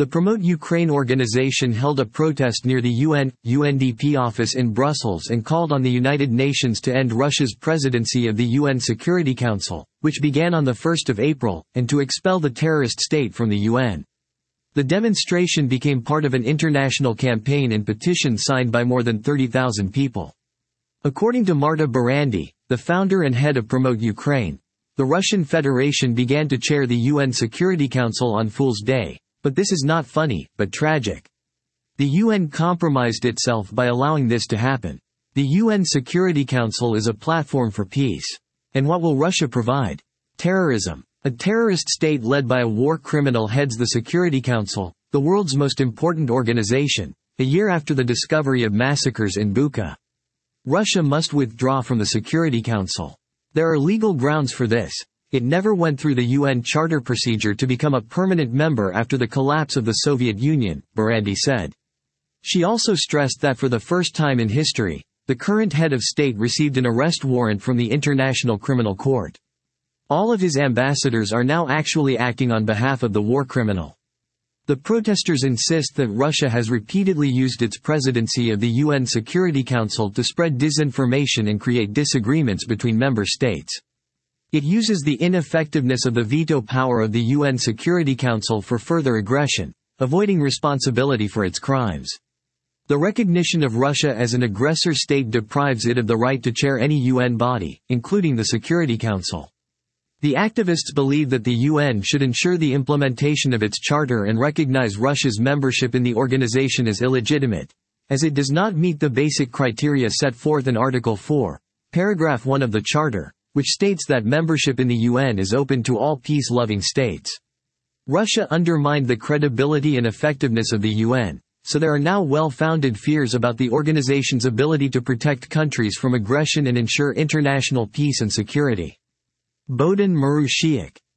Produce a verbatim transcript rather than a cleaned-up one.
The Promote Ukraine organization held a protest near the U N U N D P office in Brussels and called on the United Nations to end Russia's presidency of the U N Security Council, which began on the first of April, and to expel the terrorist state from the U N. The demonstration became part of an international campaign and petition signed by more than thirty thousand people. According to Marta Barandi, the founder and head of Promote Ukraine, the Russian Federation began to chair the U N Security Council on Fool's Day. But this is not funny, but tragic. The U N compromised itself by allowing this to happen. The U N Security Council is a platform for peace. And what will Russia provide? Terrorism. A terrorist state led by a war criminal heads the Security Council, the world's most important organization, a year after the discovery of massacres in Bucha. Russia must withdraw from the Security Council. There are legal grounds for this. It never went through the U N Charter procedure to become a permanent member after the collapse of the Soviet Union, Barandi said. She also stressed that for the first time in history, the current head of state received an arrest warrant from the International Criminal Court. All of his ambassadors are now actually acting on behalf of the war criminal. The protesters insist that Russia has repeatedly used its presidency of the U N Security Council to spread disinformation and create disagreements between member states. It uses the ineffectiveness of the veto power of the U N Security Council for further aggression, avoiding responsibility for its crimes. The recognition of Russia as an aggressor state deprives it of the right to chair any U N body, including the Security Council. The activists believe that the U N should ensure the implementation of its charter and recognize Russia's membership in the organization as illegitimate, as it does not meet the basic criteria set forth in Article four, Paragraph one of the Charter, which states that membership in the U N is open to all peace-loving states. Russia undermined the credibility and effectiveness of the U N, so there are now well-founded fears about the organization's ability to protect countries from aggression and ensure international peace and security. Bohdan Marushiak,